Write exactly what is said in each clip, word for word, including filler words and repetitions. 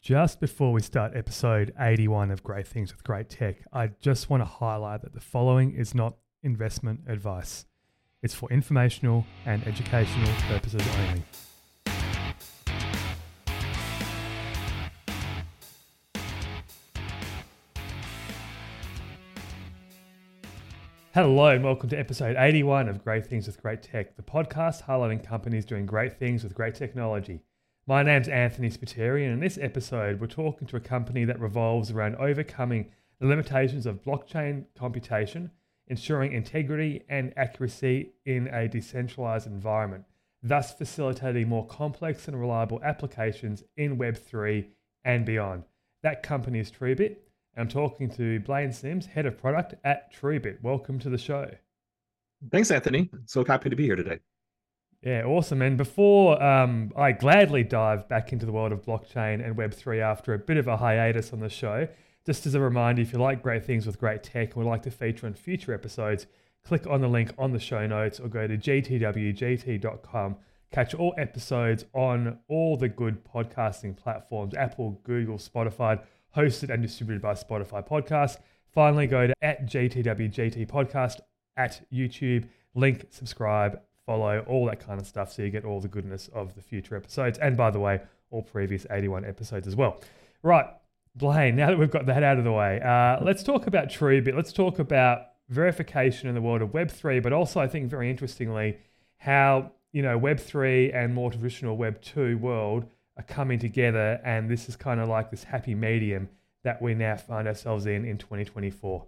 Just before we start episode eighty-one of Great Things with Great Tech, I just want to highlight that the following is not investment advice. It's for informational and educational purposes only. Hello and welcome to episode eighty-one of Great Things with Great Tech, the podcast highlighting companies doing great things with great technology. My name's Anthony Spiteri, and in this episode, we're talking to a company that revolves around overcoming the limitations of blockchain computation, ensuring integrity and accuracy in a decentralized environment, thus facilitating more complex and reliable applications in Web three and beyond. That company is TrueBit. I'm talking to Blaine Sims, Head of Product at TrueBit. Welcome to the show. Thanks, Anthony. So happy to be here today. Yeah, awesome. And before um, I gladly dive back into the world of blockchain and Web three after a bit of a hiatus on the show, just as a reminder, if you like great things with great tech and would like to feature on future episodes, click on the link on the show notes or go to g t w g t dot com. Catch all episodes on all the good podcasting platforms, Apple, Google, Spotify, hosted and distributed by Spotify Podcasts. Finally, go to at G T W G T Podcast at YouTube, link, subscribe, follow, all that kind of stuff, so you get all the goodness of the future episodes. And by the way, all previous eighty-one episodes as well. Right, Blaine, now that we've got that out of the way, uh, let's talk about TrueBit. Let's talk about verification in the world of Web three, but also I think very interestingly, how, you know, Web three and more traditional Web two world are coming together, and this is kind of like this happy medium that we now find ourselves in in twenty twenty-four.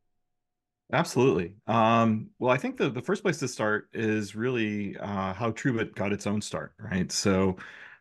Absolutely. Um, well, I think the, the first place to start is really uh, how TrueBit got its own start, right? So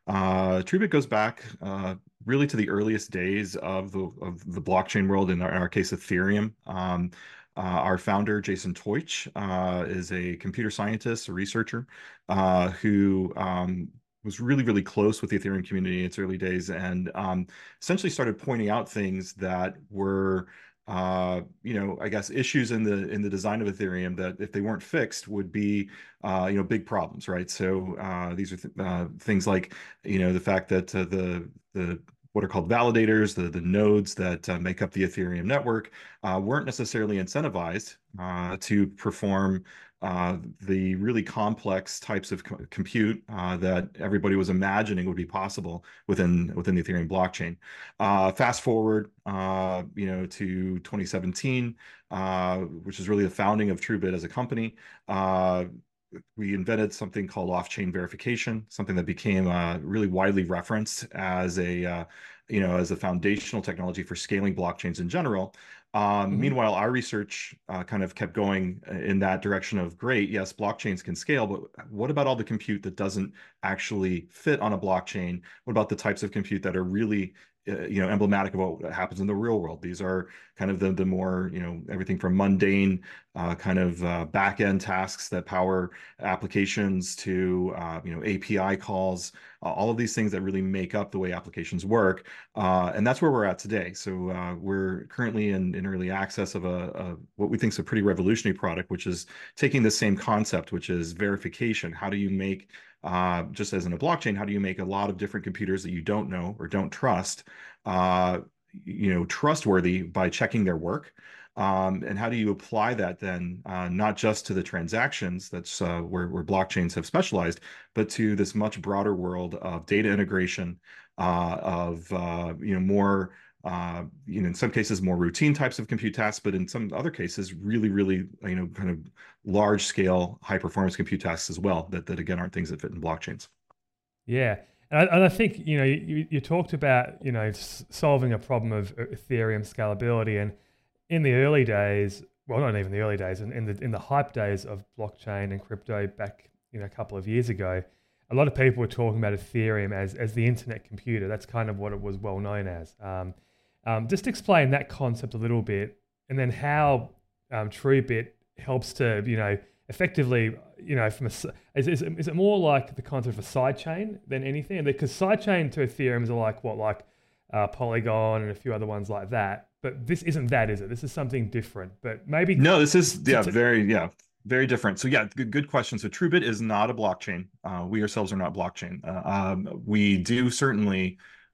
uh, TrueBit goes back uh, really to the earliest days of the, of the blockchain world, in our, in our case, Ethereum. Um, uh, our founder, Jason Teutsch, uh, is a computer scientist, a researcher, uh, who um, was really, really close with the Ethereum community in its early days, and um, essentially started pointing out things that were uh, you know, I guess issues in the in the design of Ethereum that, if they weren't fixed, would be uh, you know, big problems, right? So uh, these are th uh, things like, you know, the fact that uh, the the what are called validators, the the nodes that uh, make up the Ethereum network, uh, weren't necessarily incentivized uh, to perform uh, the really complex types of co compute uh, that everybody was imagining would be possible within within the Ethereum blockchain. Uh, fast forward, uh, you know, to twenty seventeen, uh, which is really the founding of TrueBit as a company. Uh, we invented something called off-chain verification, something that became uh, really widely referenced as a, uh, you know, as a foundational technology for scaling blockchains in general. Um, Mm-hmm. meanwhile, our research uh, kind of kept going in that direction of, great, yes, blockchains can scale, but what about all the compute that doesn't actually fit on a blockchain? What about the types of compute that are really uh, you know, emblematic of what happens in the real world? These are kind of the the more, you know, everything from mundane uh, kind of uh, back end tasks that power applications to uh, you know, A P I calls, uh, all of these things that really make up the way applications work. Uh, and that's where we're at today. So uh, we're currently in, in early access of a, a what we think is a pretty revolutionary product, which is taking the same concept, which is verification. How do you make Uh, just as in a blockchain, how do you make a lot of different computers that you don't know or don't trust, uh, you know, trustworthy by checking their work? Um, and how do you apply that then, uh, not just to the transactions, that's uh, where, where blockchains have specialized, but to this much broader world of data integration, uh, of, uh, you know, more uh, you know, in some cases more routine types of compute tasks, but in some other cases, really, really, you know, kind of large scale, high performance compute tasks as well, that, that again, aren't things that fit in blockchains. Yeah. And I, and I think, you know, you, you talked about, you know, s- solving a problem of Ethereum scalability. And in the early days, well, not even the early days, in, in the in the hype days of blockchain and crypto back, you know, a couple of years ago, a lot of people were talking about Ethereum as, as the internet computer. That's kind of what it was well known as. Um, um, just explain that concept a little bit, and then how um, TrueBit helps to, you know, effectively, you know, from a, is, is, is it more like the concept of a sidechain than anything? Because sidechain to Ethereum are like what, like uh, Polygon and a few other ones like that. But this isn't that, is it? This is something different. But maybe No, this is, to, yeah, to, very, yeah, very different. So yeah, good, good question. So TrueBit is not a blockchain. Uh, we ourselves are not blockchain. Uh, um, we do certainly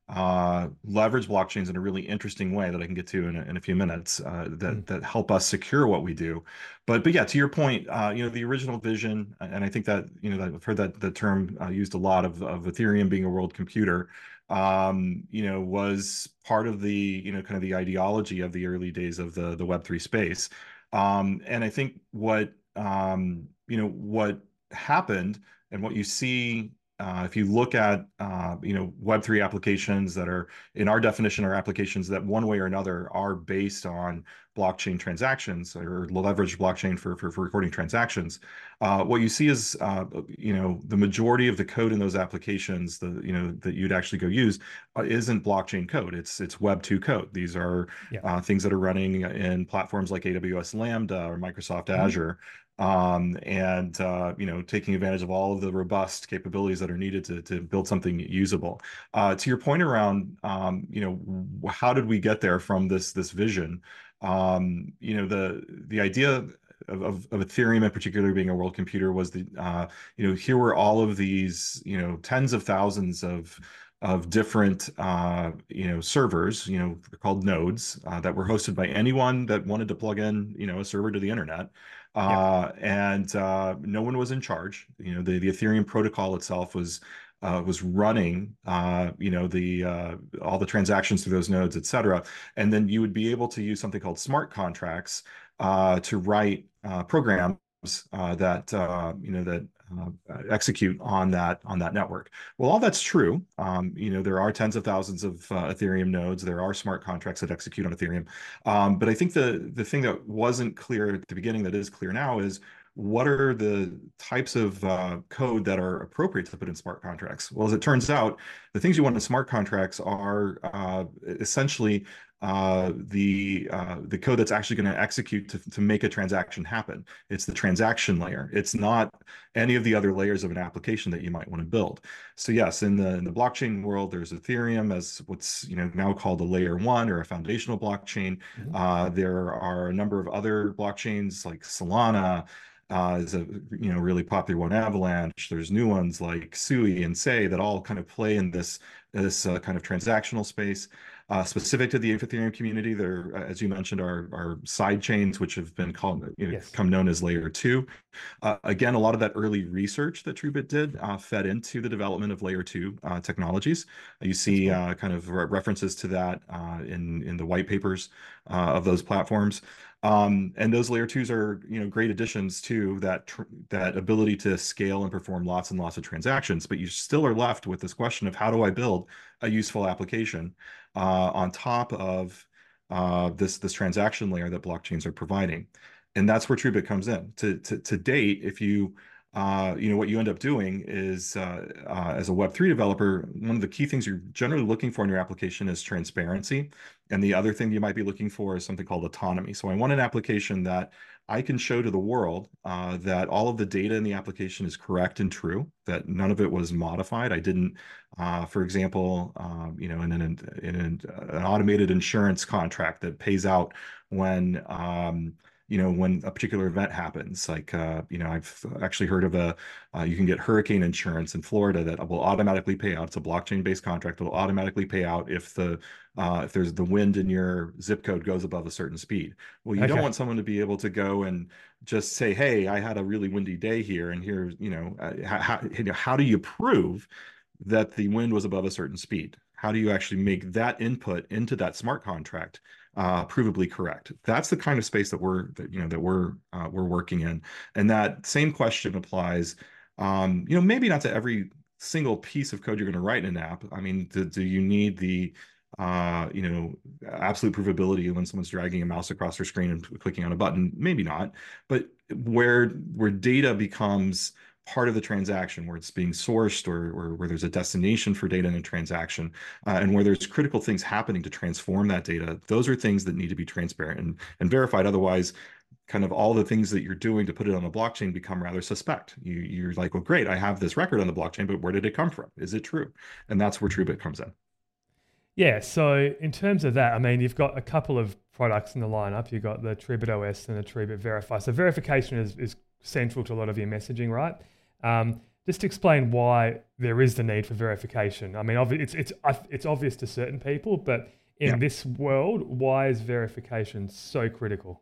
uh, leverage blockchains in a really interesting way that I can get to in a, in a few minutes, uh, Mm. that that help us secure what we do. But but yeah, to your point, uh, you know, the original vision, and I think that, you know, that I've heard that the term uh, used a lot of of Ethereum being a world computer, um, you know, was part of the, you know, kind of the ideology of the early days of the the Web three space. Um, and I think what um, you know, what happened and what you see, uh, if you look at, uh, you know, Web three applications that are, in our definition, are applications that one way or another are based on blockchain transactions or leveraged blockchain for, for, for recording transactions. Uh, what you see is, uh, you know, the majority of the code in those applications, the, you know, that you'd actually go use, uh, isn't blockchain code. It's it's Web two code. These are Yeah. uh, things that are running in platforms like A W S Lambda or Microsoft Mhm. Azure, um, and uh, you know, taking advantage of all of the robust capabilities that are needed to to build something usable. Uh, to your point around, um, you know, how did we get there from this this vision? Um, you know, the the idea of, of, of Ethereum in particular being a world computer was the, uh, you know, here were all of these, you know, tens of thousands of of different, uh, you know, servers, you know, called nodes, uh, that were hosted by anyone that wanted to plug in, you know, a server to the internet. Yeah. Uh, and uh, no one was in charge. You know, the, the Ethereum protocol itself was uh, was running, uh, you know, the uh, all the transactions through those nodes, et cetera. And then you would be able to use something called smart contracts uh, to write uh, programs uh, that uh, you know that uh, execute on that on that network. Well, all that's true. Um, you know, there are tens of thousands of uh, Ethereum nodes. There are smart contracts that execute on Ethereum. Um, but I think the the thing that wasn't clear at the beginning that is clear now is what are the types of uh, code that are appropriate to put in smart contracts? Well, as it turns out, the things you want in smart contracts are uh, essentially uh, the uh, the code that's actually going to execute to, to make a transaction happen. It's the transaction layer. It's not any of the other layers of an application that you might want to build. So yes, in the in the blockchain world, there's Ethereum as what's, you know, now called a layer one or a foundational blockchain. Mhm. Uh, there are a number of other blockchains like Solana, uh, is a, you know, really popular one. Avalanche. There's new ones like Sui and Sei that all kind of play in this this uh, kind of transactional space. Uh, specific to the Ethereum community, there, as you mentioned, are are side chains which have been called, you know, Yes. come known as layer two. Uh, again, a lot of that early research that TrueBit did uh, fed into the development of layer two uh, technologies. You That's see cool. uh, kind of re references to that uh, in in the white papers uh, of those platforms. Um, and those layer twos are, you know, great additions to that that ability to scale and perform lots and lots of transactions. But you still are left with this question of how do I build a useful application uh, on top of uh, this this transaction layer that blockchains are providing. And that's where TrueBit comes in. To, to, to date, if you, uh, you know, what you end up doing is, uh, uh, as a Web three developer, one of the key things you're generally looking for in your application is transparency. And the other thing you might be looking for is something called autonomy. So I want an application that I can show to the world uh, that all of the data in the application is correct and true, that none of it was modified. I didn't, uh, for example, um, you know, in an, in an, an automated insurance contract that pays out when, um, you know, when a particular event happens. Like, uh, you know, I've actually heard of a, uh, you can get hurricane insurance in Florida that will automatically pay out. It's a blockchain-based contract that will automatically pay out if the, uh, if there's the wind in your zip code goes above a certain speed. Well, you don't Okay. want someone to be able to go and just say, hey, I had a really windy day here, and here, you know, uh, how, how do you prove that the wind was above a certain speed? How do you actually make that input into that smart contract uh, provably correct? That's the kind of space that we're that, you know, that we're uh, we're working in, and that same question applies. Um, you know, maybe not to every single piece of code you're going to write in an app. I mean, do, do you need the uh, you know, absolute provability when someone's dragging a mouse across their screen and clicking on a button? Maybe not, but where where data becomes part of the transaction, where it's being sourced, or, or where there's a destination for data in a transaction, uh, and where there's critical things happening to transform that data, those are things that need to be transparent and, and verified. Otherwise, kind of all the things that you're doing to put it on the blockchain become rather suspect. You, you're like, well, great, I have this record on the blockchain, but where did it come from? Is it true? And that's where TrueBit comes in. Yeah, so in terms of that, I mean, you've got a couple of products in the lineup. You've got the TrueBit O S and the TrueBit Verify. So verification is, is central to a lot of your messaging, right? Um, just explain why there is the need for verification. I mean, obvi- it's it's it's obvious to certain people, but Yeah. in this world, why is verification so critical?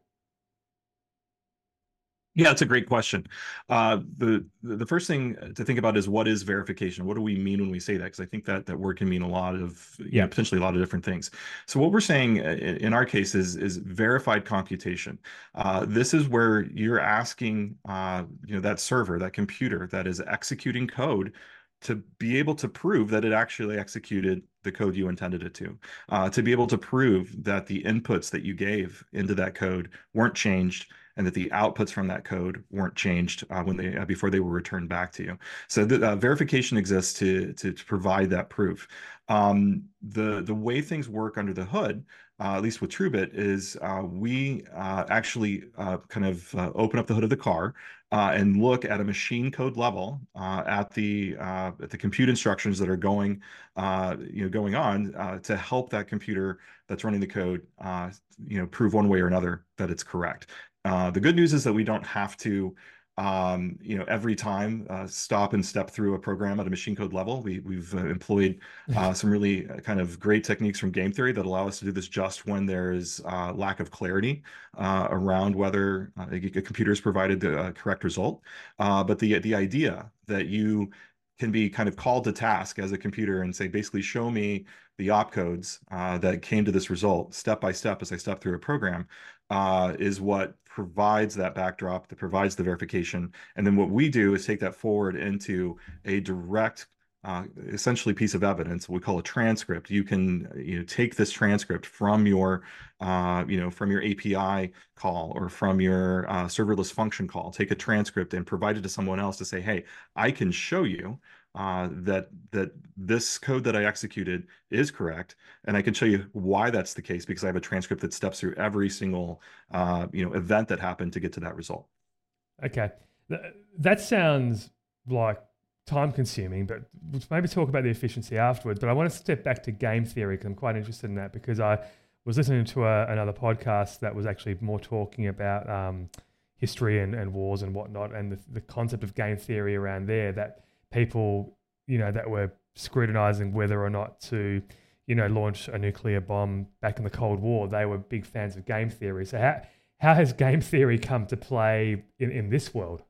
Yeah, that's a great question. Uh, the the first thing to think about is what is verification? What do we mean when we say that? Because I think that that word can mean a lot of, you know, Yeah. potentially a lot of different things. So what we're saying uh, in our case is is verified computation. Uh, this is where you're asking, uh, you know, that server, that computer that is executing code to be able to prove that it actually executed the code you intended it to, uh, to be able to prove that the inputs that you gave into that code weren't changed and that the outputs from that code weren't changed uh, when they uh, before they were returned back to you. So the uh, verification exists to, to to provide that proof. Um, the the way things work under the hood, uh, at least with TrueBit, is uh, we uh, actually uh, kind of uh, open up the hood of the car uh, and look at a machine code level uh, at the uh, at the compute instructions that are going uh, you know going on uh, to help that computer that's running the code uh, you know prove one way or another that it's correct. Uh, the good news is that we don't have to, um, you know, every time uh, stop and step through a program at a machine code level. We, we've uh, employed uh, some really uh, kind of great techniques from game theory that allow us to do this just when there is uh, lack of clarity uh, around whether uh, a, a computer has provided the uh, correct result. Uh, but the the idea that you can be kind of called to task as a computer and say, basically, show me the opcodes uh, that came to this result step by step as I step through a program uh, is what provides that backdrop, that provides the verification. And then what we do is take that forward into a direct, uh, essentially piece of evidence, we call a transcript. You can, you know, take this transcript from your, uh, you know, from your A P I call or from your uh, serverless function call, take a transcript and provide it to someone else to say, hey, I can show you uh, that that this code that I executed is correct, and I can show you why that's the case because I have a transcript that steps through every single uh, you know event that happened to get to that result. Okay. Th- That sounds like time consuming, but let's maybe talk about the efficiency afterwards. But I want to step back to game theory because I'm quite interested in that because I was listening to a, another podcast that was actually more talking about um, history and, and wars and whatnot and the, the concept of game theory around there that people, you know, that were scrutinizing whether or not to, you know, launch a nuclear bomb back in the Cold War, they were big fans of game theory. So how, how has game theory come to play in, in this world?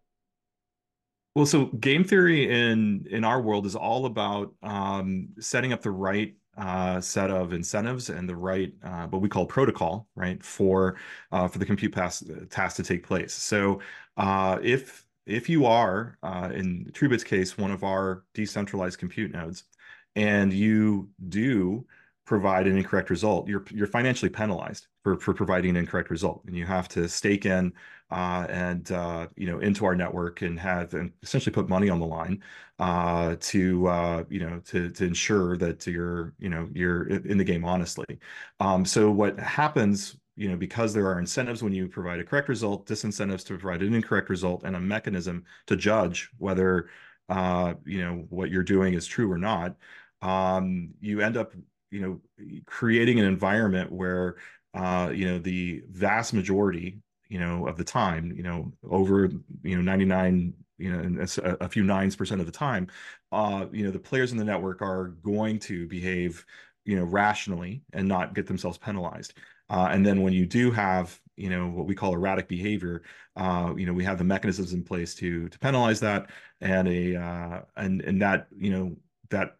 Well, so game theory in in our world is all about um, setting up the right uh, set of incentives and the right uh, what we call protocol, right, for uh, for the compute pass, task to take place. So uh, if if you are uh, in TrueBit's case one of our decentralized compute nodes, and you do provide an incorrect result, you're you're financially penalized for for providing an incorrect result, and you have to stake in uh, and uh, you know into our network and have and essentially put money on the line uh, to uh, you know to to ensure that you're you know you're in the game honestly. Um, so what happens? You know, because there are incentives when you provide a correct result, disincentives to provide an incorrect result, and a mechanism to judge whether uh, you know what you're doing is true or not. Um, you end up you know creating an environment where uh, you know the vast majority you know, of the time, you know, over, you know, ninety-nine, you know, and a, a few nines percent of the time, uh, you know, the players in the network are going to behave, you know, rationally and not get themselves penalized. Uh, and then when you do have, you know, what we call erratic behavior, uh, you know, we have the mechanisms in place to to penalize that, and a uh, and and that, you know, that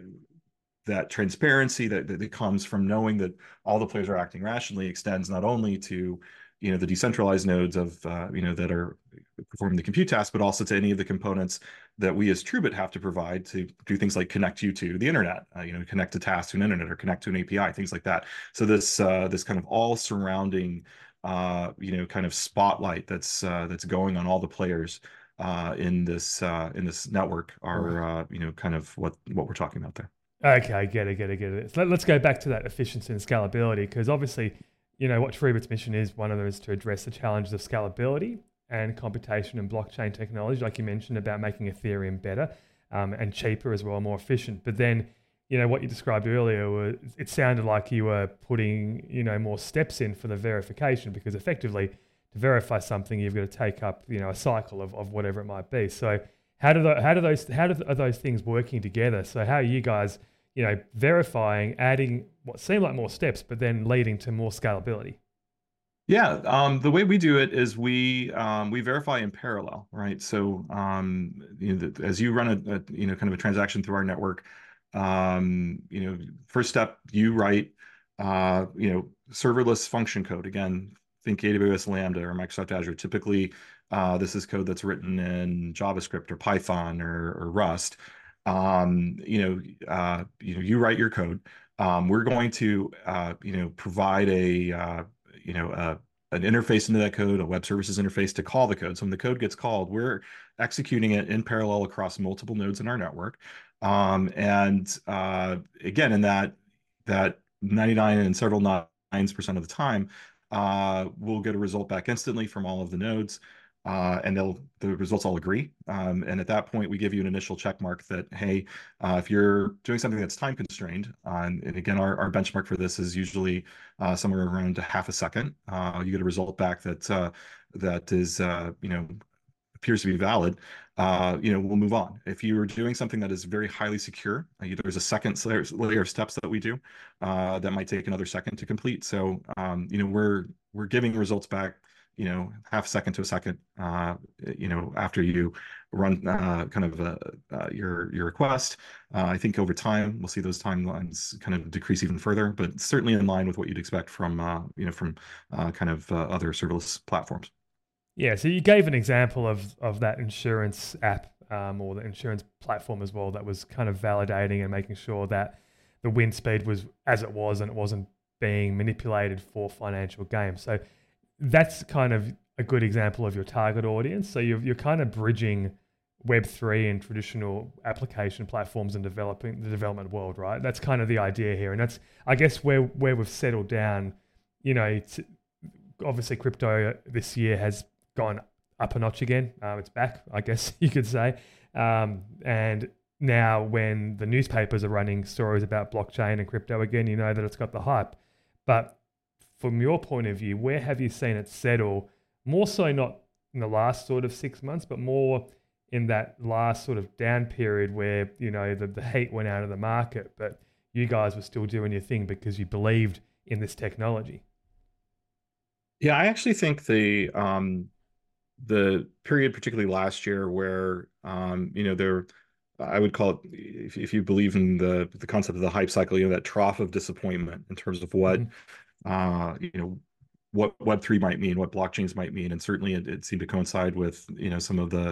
that transparency that, that comes from knowing that all the players are acting rationally extends not only to you know the decentralized nodes of uh, you know that are performing the compute task, but also to any of the components that we as TrueBit have to provide to do things like connect you to the internet, uh, you know, connect a task to an internet or connect to an A P I, things like that. So this uh, this kind of all surrounding uh, you know kind of spotlight that's uh, that's going on all the players uh, in this uh, in this network are Right. uh, you know kind of what what we're talking about there. Okay, get it, get it, get it. So let, let's go back to that efficiency and scalability because obviously, you know, what TrueBit's mission is, one of them is to address the challenges of scalability and computation and blockchain technology, like you mentioned about making Ethereum better um, and cheaper as well, more efficient. But then, you know, what you described earlier, was, it sounded like you were putting, you know, more steps in for the verification because effectively to verify something, you've got to take up, you know, a cycle of, of whatever it might be. So How do the, how do those how do, are those things working together? So how are you guys, you know, verifying, adding what seem like more steps, but then leading to more scalability? Yeah, um, the way we do it is we um, we verify in parallel, right? So um, you know, the, as you run a, a you know kind of a transaction through our network, um, you know, first step you write uh, you know serverless function code. Again, think A W S Lambda or Microsoft Azure. Typically, uh, this is code that's written in JavaScript or Python or, or Rust. Um, you know, uh, you know, you write your code. Um, we're going to uh, you know provide a uh, you know, uh, an interface into that code, a web services interface to call the code. So when the code gets called, we're executing it in parallel across multiple nodes in our network. Um, and uh, again, in that that ninety-nine and several nines percent of the time, uh, we'll get a result back instantly from all of the nodes. Uh, and they'll the results all agree. Um, and at that point, we give you an initial check mark that, hey, uh, if you're doing something that's time constrained, uh, and, and again, our, our benchmark for this is usually uh, somewhere around a half a second. Uh, you get a result back that uh, that is uh, you know appears to be valid. Uh, you know we'll move on. If you're doing something that is very highly secure, uh, there's a second layer, layer of steps that we do uh, that might take another second to complete. So um, you know we're we're giving results back you know half a second to a second uh, you know after you run uh, kind of uh, uh, your your request. Uh, I think over time we'll see those timelines kind of decrease even further, but certainly in line with what you'd expect from uh, you know from uh, kind of uh, other serverless platforms. Yeah, so you gave an example of of that insurance app um, or the insurance platform as well that was kind of validating and making sure that the wind speed was as it was and it wasn't being manipulated for financial gain. So that's kind of a good example of your target audience. So you're you're kind of bridging Web three and traditional application platforms and developing the development world, right? That's kind of the idea here, and that's I guess where where we've settled down. You know, it's, obviously crypto this year has gone up a notch again. Um, it's back, I guess you could say. Um, and now, when the newspapers are running stories about blockchain and crypto again, you know that it's got the hype. But from your point of view, where have you seen it settle? More so, not in the last sort of six months, but more in that last sort of down period where you know the, the heat went out of the market, but you guys were still doing your thing because you believed in this technology. Yeah, I actually think the um, the period, particularly last year, where um, you know there, I would call it, if, if you believe in the the concept of the hype cycle, you know that trough of disappointment in terms of what Mhm. uh, you know what Web three might mean, what blockchains might mean, and certainly it, it seemed to coincide with you know some of the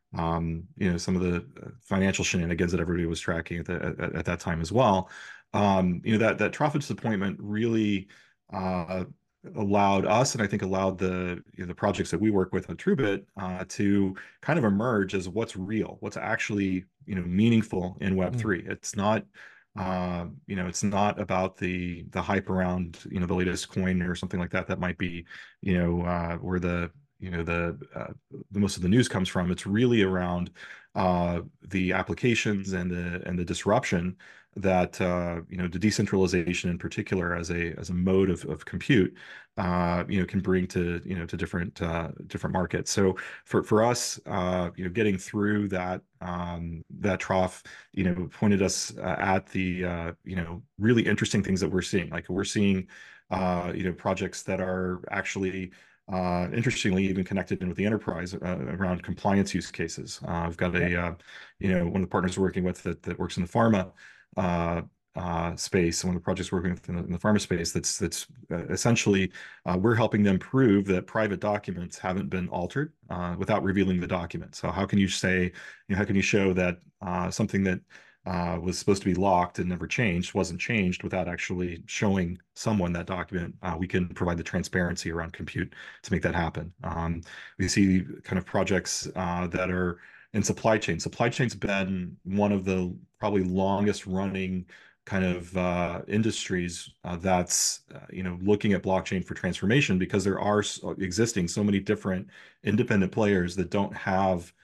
um, you know some of the uh, financial shenanigans that everybody was tracking at, the, at, at that time as well. Um, you know that that trough of disappointment really uh, allowed us, and I think allowed the you know, the projects that we work with on TrueBit uh, to kind of emerge as what's real, what's actually you know meaningful in Web Mm. three. It's not uh, you know it's not about the the hype around you know the latest coin or something like that that might be you know uh, where the you know the uh, the most of the news comes from. It's really around uh, the applications and the and the disruption that uh, you know the decentralization in particular as a as a mode of, of compute uh, you know can bring to you know to different uh, different markets. So for for us, uh, you know, getting through that um, that trough, you know, pointed us uh, at the uh, you know really interesting things that we're seeing. Like we're seeing uh, you know projects that are actually uh, interestingly, even connected in with the enterprise uh, around compliance use cases. Uh, I've got Yeah. a, uh, you know, one of the partners we're working with that, that works in the pharma uh, uh, space, one of the projects we're working with in the, in the pharma space that's that's uh, essentially uh, we're helping them prove that private documents haven't been altered uh, without revealing the document. So how can you say, you know, how can you show that uh, something that uh, was supposed to be locked and never changed, wasn't changed without actually showing someone that document? Uh, we can provide the transparency around compute to make that happen. Um, we see kind of projects uh, that are in supply chain. Supply chain's been one of the probably longest running kind of uh, industries uh, that's uh, you know looking at blockchain for transformation because there are existing so many different independent players that don't have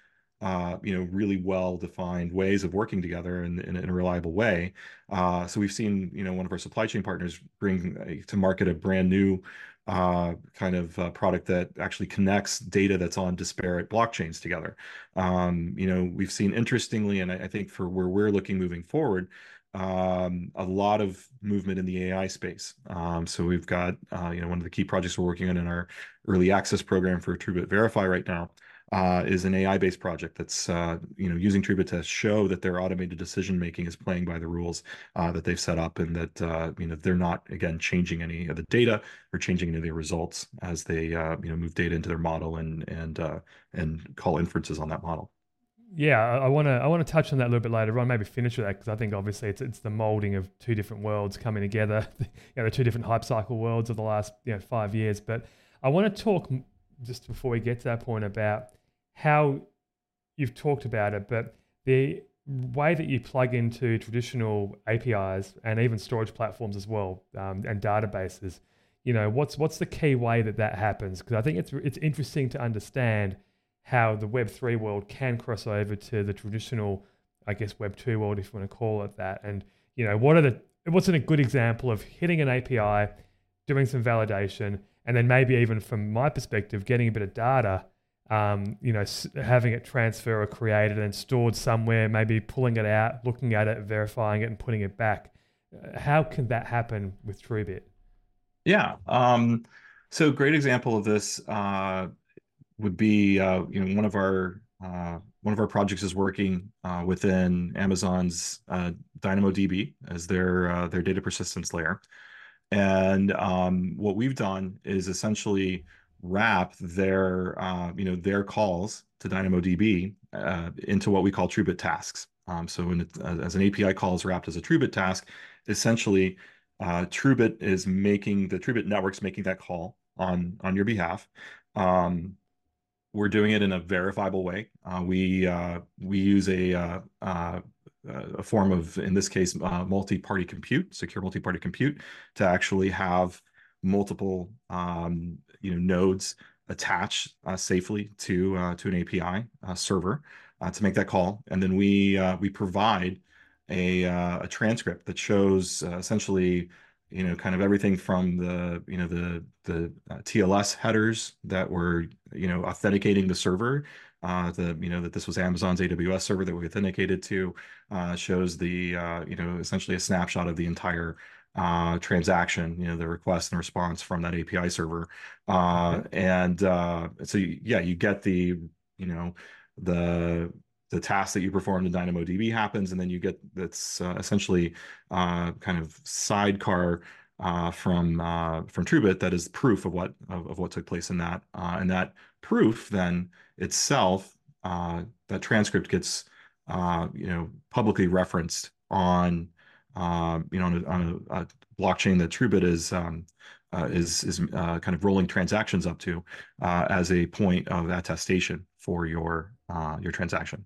uh, you know, really well-defined ways of working together in, in, in a reliable way. Uh, so we've seen, you know, one of our supply chain partners bring uh, to market a brand new uh, kind of uh, product that actually connects data that's on disparate blockchains together. Um, you know, we've seen interestingly, and I, I think for where we're looking moving forward, um, a lot of movement in the A I space. Um, so we've got, uh, you know, one of the key projects we're working on in our early access program for TrueBit Verify right now uh, is an A I-based project that's, uh, you know, using TrueBit to show that their automated decision making is playing by the rules uh, that they've set up, and that, uh, you know, they're not, again, changing any of the data or changing any of their results as they, uh, you know, move data into their model and and uh, and call inferences on that model. Yeah, I want to I want to touch on that a little bit later on. Maybe finish with that because I think obviously it's it's the molding of two different worlds coming together. You know, the two different hype cycle worlds of the last you know five years. But I want to talk just before we get to that point about how you've talked about it, but the way that you plug into traditional A P Is and even storage platforms as well, um, and databases. You know, what's what's the key way that that happens? Because I think it's it's interesting to understand how the Web three world can cross over to the traditional, I guess, Web two world, if you want to call it that. And, you know, what are the, what's a good example of hitting an A P I, doing some validation, and then maybe even from my perspective, getting a bit of data, um, you know, s- having it transfer or created and stored somewhere, maybe pulling it out, looking at it, verifying it, and putting it back. Uh, How can that happen with TrueBit? Yeah. Um, so great example of this. Uh, would be uh, you know one of our uh, one of our projects is working uh, within Amazon's uh, DynamoDB as their uh, their data persistence layer. And um, what we've done is essentially wrap their uh, you know their calls to DynamoDB uh, into what we call TrueBit tasks. Um, so when it, uh, as an A P I call is wrapped as a TrueBit task, essentially uh, TrueBit is making the TrueBit network's making that call on on your behalf. Um, we're doing it in a verifiable way. Uh, we uh, we use a uh, uh, a form of, in this case, uh, multi-party compute, secure multi-party compute, to actually have multiple um, you know nodes attached uh, safely to uh, to an A P I uh, server uh, to make that call, and then we uh, we provide a uh, a transcript that shows uh, essentially you know kind of everything from the you know the the uh, T L S headers that were you know authenticating the server, uh, the you know that this was Amazon's A W S server that we authenticated to, uh, shows the uh, you know essentially a snapshot of the entire uh, transaction, you know the request and response from that A P I server, uh, Okay. and uh, so you, yeah you get the you know the the task that you performed in DynamoDB happens, and then you get that's uh, essentially uh, kind of sidecar uh, from uh, from TrueBit that is proof of what of, of what took place in that, uh, and that proof then itself, uh, that transcript gets uh, you know publicly referenced on uh, you know on a, on a, a blockchain that TrueBit is um, uh, is is uh, kind of rolling transactions up to uh, as a point of attestation for your uh, your transaction.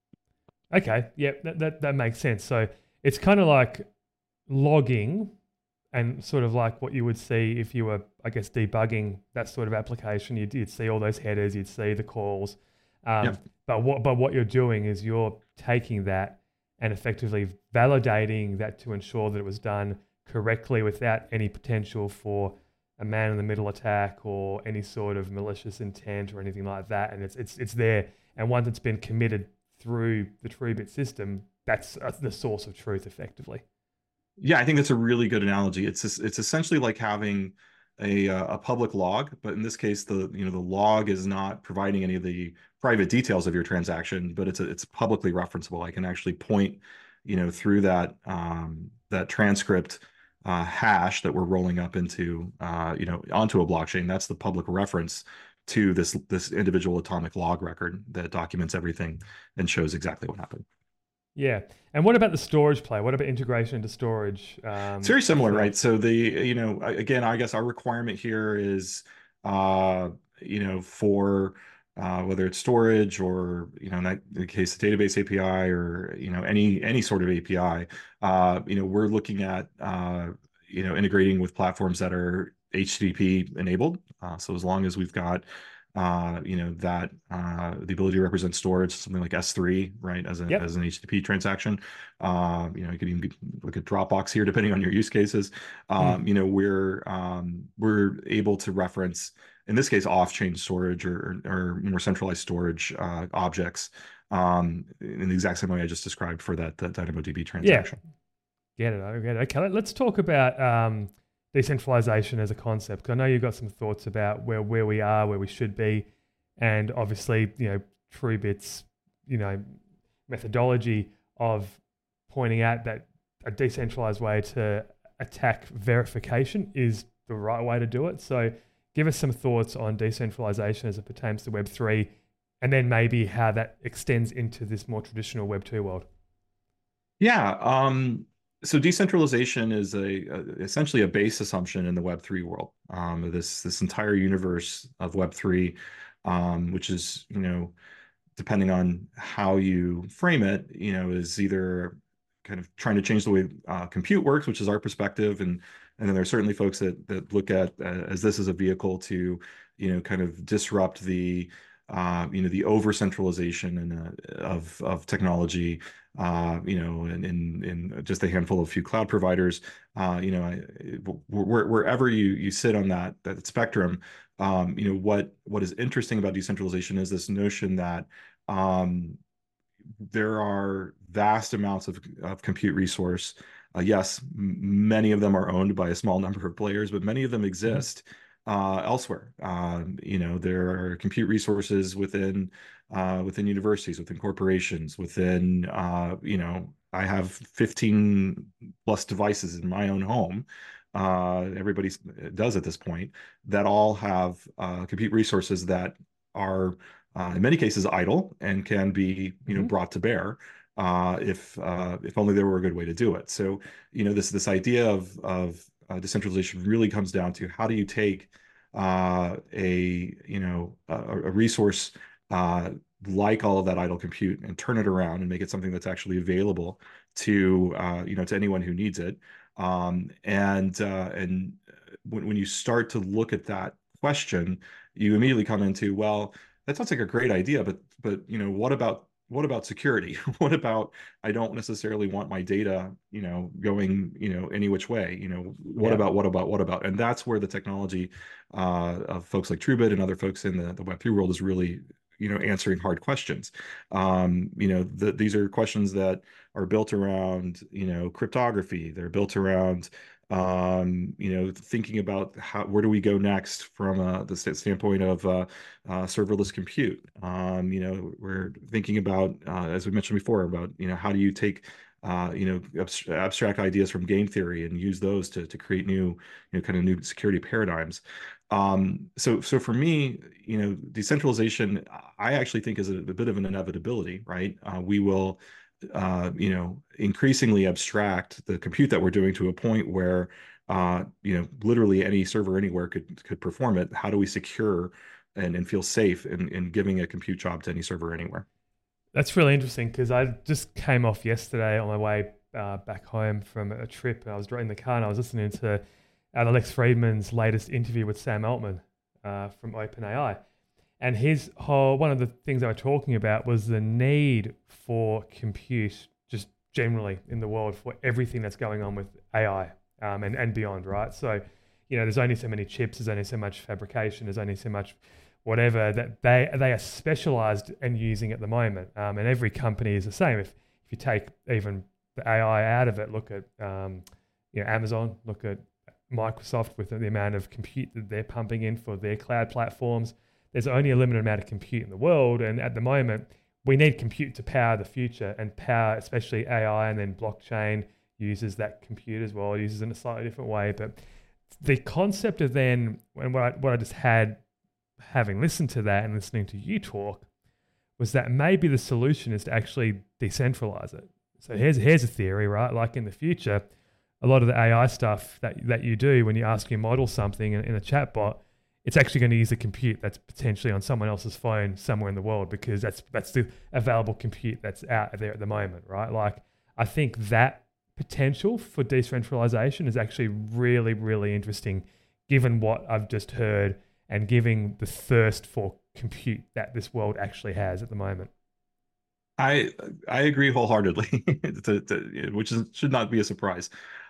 Okay. Yeah, that, that, that makes sense. So it's kind of like logging and sort of like what you would see if you were, I guess, debugging that sort of application. You'd, you'd see all those headers, you'd see the calls. Um, Yep. but what but what you're doing is you're taking that and effectively validating that to ensure that it was done correctly without any potential for a man in the middle attack or any sort of malicious intent or anything like that. And it's it's it's there. And once it's been committed through the TrueBit system, that's uh, the source of truth effectively. Yeah, I think that's a really good analogy. It's es- it's essentially like having a uh, a public log, but in this case, the you know the log is not providing any of the private details of your transaction, but it's a, it's publicly referenceable. I can actually point, you know, through that um, that transcript uh, hash that we're rolling up into uh, you know onto a blockchain. That's the public reference to this this individual atomic log record that documents everything and shows exactly what happened. Yeah. And what about the storage play? What about integration into storage It's um, very similar, right? itself? So the, you know, again, I guess our requirement here is, uh, you know, for uh, whether it's storage or, you know, in that in the case, the database A P I or, you know, any any sort of A P I, uh, you know, we're looking at, uh, you know, integrating with platforms that are H T T P enabled. Uh, so as long as we've got uh, you know, that uh, the ability to represent storage, something like S three, right, as a Yep. as an H T T P transaction. Uh, you know, you could even look at Dropbox here, depending on your use cases. Mm. Um, you know, we're um, we're able to reference, in this case, off-chain storage or or more centralized storage uh, objects um, in the exact same way I just described for that, that DynamoDB Yeah. transaction. Get it. I get it. Okay, let- let's talk about um, decentralization as a concept. 'Cause I know you've got some thoughts about where where we are, where we should be, and obviously, you know, TrueBit's, you know, methodology of pointing out that a decentralized way to attack verification is the right way to do it. So, give us some thoughts on decentralization as it pertains to Web three, and then maybe how that extends into this more traditional Web two world. Yeah. Um, so decentralization is a, a essentially a base assumption in the Web three world. Um, this this entire universe of Web three, um, which is, you know, depending on how you frame it, you know, is either kind of trying to change the way uh, compute works, which is our perspective, and and then there are certainly folks that that look at uh, as this as a vehicle to, you know, kind of disrupt the uh, you know, the over centralization and uh, of of technology, uh, you know, in, in in just a handful of few cloud providers, uh, you know, I, where, wherever you you sit on that that spectrum, um, you know, what what is interesting about decentralization is this notion that um, there are vast amounts of, of compute resource. Uh, yes, many of them are owned by a small number of players, but many of them Mhm. exist uh, elsewhere. Um, you know, there are compute resources within uh, within universities, within corporations, within uh, you know, I have fifteen plus devices in my own home. Uh, everybody does at this point that all have uh, compute resources that are uh, in many cases idle and can be, you know, Mhm. brought to bear uh, if uh, if only there were a good way to do it. So, you know, this this idea of of uh, decentralization really comes down to how do you take uh, a you know a, a resource uh, like all of that idle compute and turn it around and make it something that's actually available to uh, you know to anyone who needs it. Um, and uh, and when, when you start to look at that question, you immediately come into, well, that sounds like a great idea, but but you know, what about what about security? What about I don't necessarily want my data, you know, going, you know, any which way. You know, what Yep. about what about what about? And that's where the technology uh, of folks like TrueBit and other folks in the, the Web three world is really, you know, answering hard questions. Um, you know, the, these are questions that are built around, you know, cryptography. They're built around um, you know, thinking about how where do we go next from uh, the standpoint of uh, uh, serverless compute. Um, you know, we're thinking about, uh, as we mentioned before, about, you know, how do you take, uh, you know, abs abstract ideas from game theory and use those to to create new, you know, kind of new security paradigms. Um, so, so for me, you know, decentralization, I actually think is a, a bit of an inevitability, right? Uh, we will, uh, you know, increasingly abstract the compute that we're doing to a point where, uh, you know, literally any server anywhere could could perform it. How do we secure and, and feel safe in, in giving a compute job to any server anywhere? That's really interesting because I just came off yesterday on my way uh, back home from a trip. And I was driving the car and I was listening to uh, Lex Friedman's latest interview with Sam Altman uh, from OpenAI. And his whole, one of the things they were talking about was the need for compute just generally in the world for everything that's going on with A I um, and, and beyond, right? So, you know, there's only so many chips, there's only so much fabrication, there's only so much whatever that they they are specialized and using at the moment. Um, and every company is the same. If if you take even the A I out of it, look at um, you know, Amazon, look at Microsoft with the amount of compute that they're pumping in for their cloud platforms. There's only a limited amount of compute in the world, and at the moment, we need compute to power the future and power, especially A I, and then blockchain uses that compute as well. It uses it in a slightly different way, but the concept of then, and what I, what I just had having listened to that and listening to you talk, was that maybe the solution is to actually decentralize it. So here's here's a theory, right? Like in the future, a lot of the A I stuff that that you do when you ask your model something in, in a chatbot, it's actually going to use a compute that's potentially on someone else's phone somewhere in the world because that's that's the available compute that's out there at the moment, right? Like I think that potential for decentralization is actually really, really interesting given what I've just heard and giving the thirst for compute that this world actually has at the moment. I I agree wholeheartedly, to, to, which is, should not be a surprise.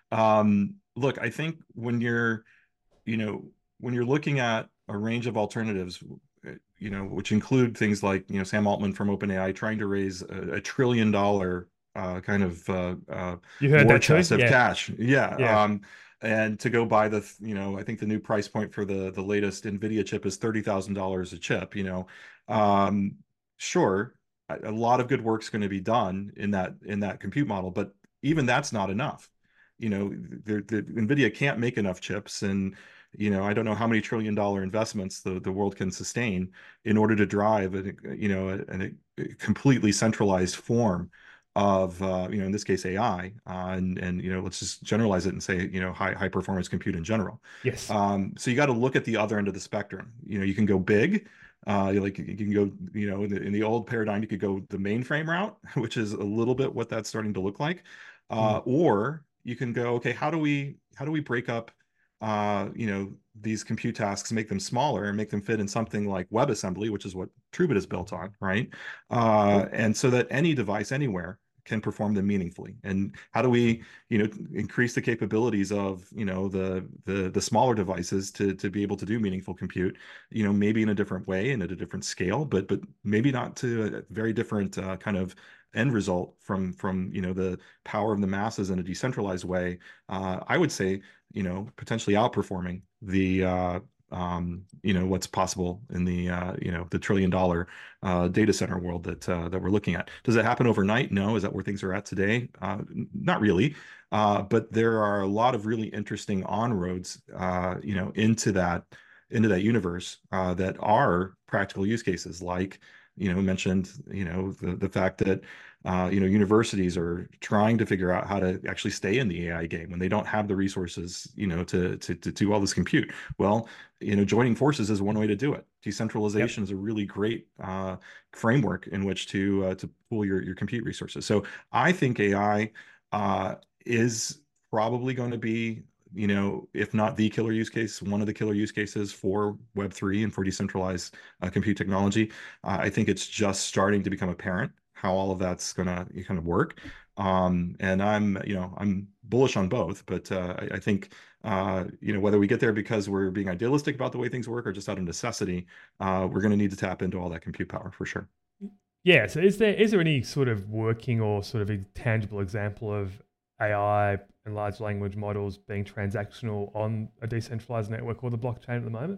Um, look, I think when you're, you know, when you're looking at a range of alternatives, you know, which include things like, you know, Sam Altman from OpenAI trying to raise a, a trillion dollar uh, kind of uh, uh, You heard war that too? chest of Yeah. cash. Yeah. Yeah. Um, and to go buy the, you know, I think the new price point for the the latest NVIDIA chip is thirty thousand dollars a chip, you know. Um, sure, a, a lot of good work's going to be done in that in that compute model, but even that's not enough. You know, the, the NVIDIA can't make enough chips, and you know, I don't know how many trillion dollar investments the, the world can sustain in order to drive a, you know, a, a completely centralized form of, uh, you know, in this case, A I, uh, and, and, you know, let's just generalize it and say, you know, high, high performance compute in general. Yes. Um, so you got to look at the other end of the spectrum. You know, you can go big, uh, like you can go, you know, in the, in the old paradigm, you could go the mainframe route, which is a little bit what that's starting to look like. Uh, Mm. or you can go, okay, how do we, how do we break up uh, you know, these compute tasks, make them smaller and make them fit in something like WebAssembly, which is what TrueBit is built on, right? Uh, and so that any device anywhere can perform them meaningfully. And how do we, you know, increase the capabilities of, you know, the the the smaller devices to to be able to do meaningful compute, you know, maybe in a different way and at a different scale, but but maybe not to a very different uh, kind of end result from from you know the power of the masses in a decentralized way. Uh, I would say you know, potentially outperforming the, uh, um, you know, what's possible in the, uh, you know, the trillion dollar uh, data center world that uh, that we're looking at. Does it happen overnight? No. Is that where things are at today? Uh, not really. Uh, but there are a lot of really interesting on-roads, uh, you know, into that into that universe uh, that are practical use cases, like, you know, mentioned, you know, the the fact that uh, you know, universities are trying to figure out how to actually stay in the A I game when they don't have the resources, you know, to to to do all this compute. Well, you know, joining forces is one way to do it. Yep. Decentralization is a really great uh, framework in which to uh, to pool your your compute resources. So I think A I uh, is probably going to be, you know, if not the killer use case, one of the killer use cases for Web three and for decentralized uh, compute technology. Uh, I think it's just starting to become apparent how all of that's gonna kind of work. Um, and I'm, you know, I'm bullish on both, but uh, I, I think, uh, you know, whether we get there because we're being idealistic about the way things work or just out of necessity, uh, we're going to need to tap into all that compute power for sure. Yeah. So is there is there any sort of working or sort of a tangible example of A I and large language models being transactional on a decentralized network or the blockchain at the moment?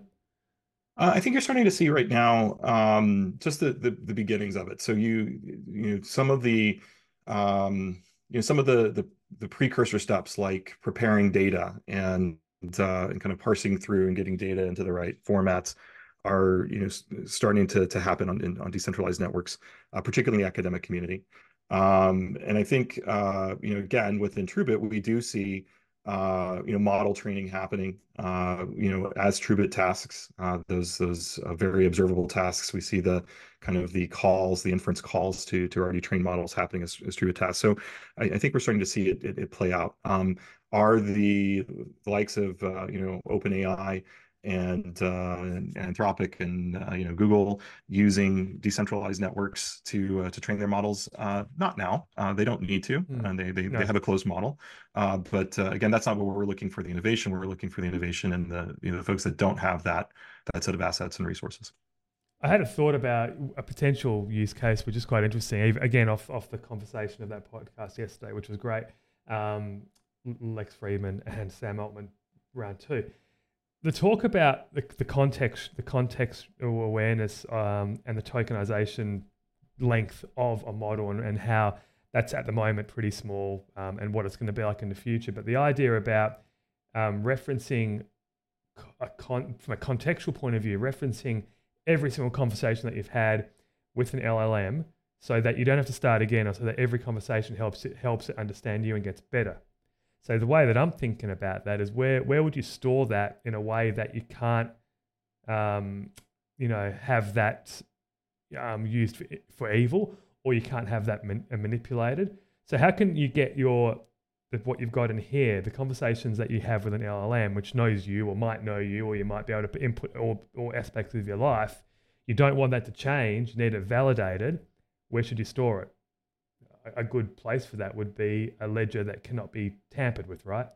Uh, I think you're starting to see right now um, just the, the the beginnings of it. So you you know some of the um, you know some of the the the precursor steps like preparing data and uh, and kind of parsing through and getting data into the right formats are you know s- starting to to happen on in, on decentralized networks, uh, particularly in the academic community. Um, and I think uh, you know again within TrueBit we do see uh, you know, model training happening, uh, you know, as TrueBit tasks, uh, those those uh, very observable tasks. We see the kind of the calls, the inference calls to to already trained models happening as, as TrueBit tasks. So I, I think we're starting to see it, it, it play out. Um, are the likes of uh, you know OpenAI and uh, and Anthropic and uh, you know Google using decentralized networks to uh, to train their models? Uh, not now. Uh, they don't need to, Hmm. and they they they No. have a closed model. Uh, but uh, again, that's not where we're looking for the innovation. We're looking for the innovation and the you know the folks that don't have that that set of assets and resources. I had a thought about a potential use case, which is quite interesting. Even- Again, off off the conversation of that podcast yesterday, which was great. Um, Lex Friedman and Sam Altman round two. The talk about the, the context, the context awareness, um, and the tokenization length of a model, and, and how that's at the moment pretty small, um, and what it's going to be like in the future. But the idea about um, referencing a con- from a contextual point of view, referencing every single conversation that you've had with an L L M, so that you don't have to start again, or so that every conversation helps it helps it understand you and gets better. So the way that I'm thinking about that is where where would you store that in a way that you can't, um, you know, have that um, used for, for evil, or you can't have that man- manipulated. So how can you get your the, what you've got in here, the conversations that you have with an L L M, which knows you or might know you, or you might be able to input all, all aspects of your life, You don't want that to change. You need it validated. Where should you store it? A, a good place for that would be a ledger that cannot be tampered with, right?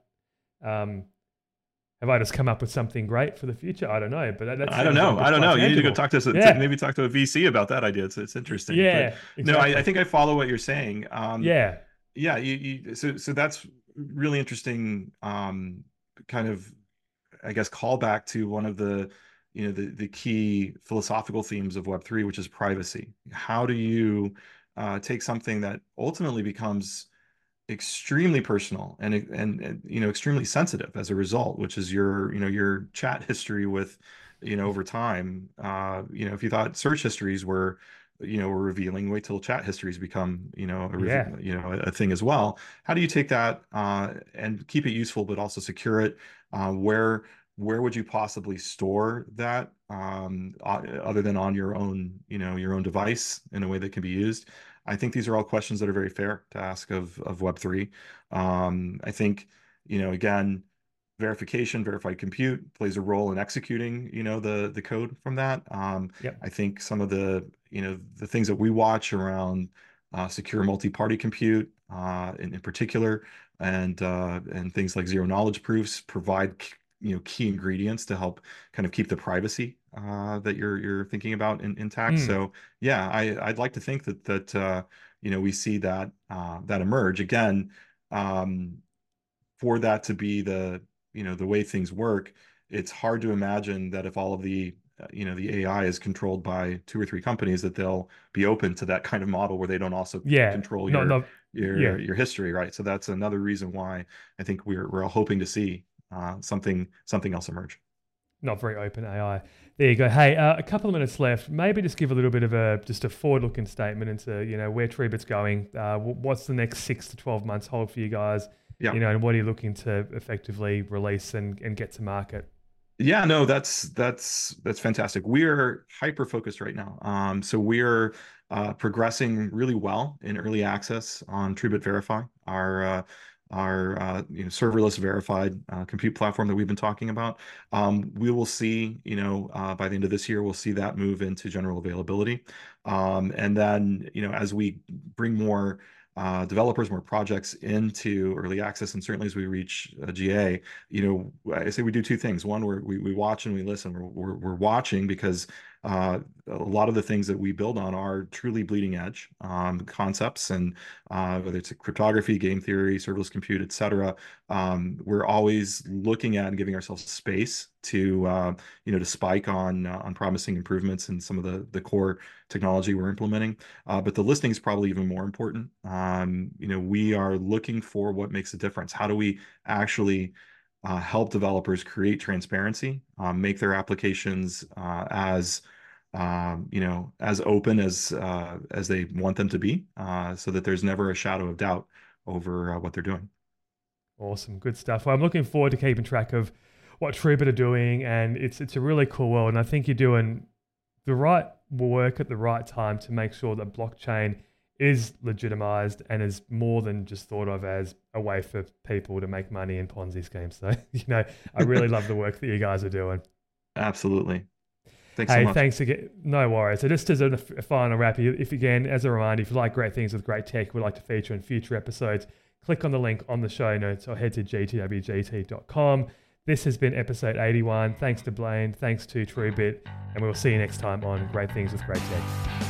Um, have I just come up with something great for the future? I don't know, but that, that I don't sounds know. like I don't know. You need to go tangible. talk to, Yeah, to maybe talk to a V C about that idea. It's it's interesting. yeah, But no, I, exactly. I think I follow what you're saying. Um, Yeah, yeah, you, you so so that's really interesting. Um, kind of, I guess, callback to one of the, you know, the the key philosophical themes of Web three, which is privacy. How do you uh, take something that ultimately becomes extremely personal and, and and you know extremely sensitive as a result, which is your you know your chat history with you know over time. Uh, you know, if you thought search histories were you know were revealing, wait till chat histories become you know a reveal, yeah, you know a thing as well. How do you take that uh, and keep it useful but also secure it? Uh, where where would you possibly store that um, other than on your own you know your own device in a way that can be used? I think these are all questions that are very fair to ask of of Web three. Um, I think, you know, again, verification, verified compute plays a role in executing, you know, the the code from that. Um, yep, I think some of the, you know, the things that we watch around uh, secure multi-party compute, uh, in, in particular, and uh, and things like zero knowledge proofs provide, you know, key ingredients to help kind of keep the privacy uh, that you're you're thinking about in, intact. mm, So yeah, I I'd like to think that that uh, you know we see that uh, that emerge again. Um, for that to be the you know the way things work, it's hard to imagine that if all of the uh, you know the A I is controlled by two or three companies, that they'll be open to that kind of model where they don't also yeah, control not your not yeah, your your history, right? So that's another reason why I think we're we're all hoping to see uh, something something else emerge. not very open A I. There you go. Hey, uh, a couple of minutes left. Maybe just give a little bit of a just a forward-looking statement into you know where Treebit's going. Uh, wh- what's the next six to twelve months hold for you guys? Yeah. You know, and what are you looking to effectively release and, and get to market? Yeah, no, that's that's that's fantastic. We're hyper focused right now. Um, so we're uh, progressing really well in early access on TrueBit Verify, our uh, our uh, you know serverless verified uh, compute platform that we've been talking about. Um, we will see, you know, uh, by the end of this year, we'll see that move into general availability, um, and then you know as we bring more uh, developers, more projects into early access, and certainly as we reach uh, G A, you know, I say we do two things. One, we're, we we watch and we listen. We're we're, we're watching because uh, a lot of the things that we build on are truly bleeding edge um, concepts, and uh, whether it's cryptography, game theory, serverless compute, et cetera. Um, we're always looking at and giving ourselves space to uh, you know to spike on uh, on promising improvements in some of the the core technology we're implementing. Uh, but the listing is probably even more important. Um, you know, we are looking for what makes a difference. How do we actually uh, help developers create transparency, um, make their applications uh, as um, you know as open as uh, as they want them to be, uh, so that there's never a shadow of doubt over uh, what they're doing. Awesome, good stuff. Well, I'm looking forward to keeping track of what Treebit are doing, and it's it's a really cool world. And I think you're doing the right work at the right time to make sure that blockchain is legitimized and is more than just thought of as a way for people to make money in Ponzi schemes. So, you know, I really love the work that you guys are doing. Absolutely. Thanks so Hey, much. thanks again. No worries. So just as a, a final wrap, if again, as a reminder, if you like great things with great tech, we'd like to feature in future episodes, click on the link on the show notes or head to g t w g t dot com. This has been episode eighty-one. Thanks to Blaine. Thanks to TrueBit. And we'll see you next time on Great Things with Great Tech.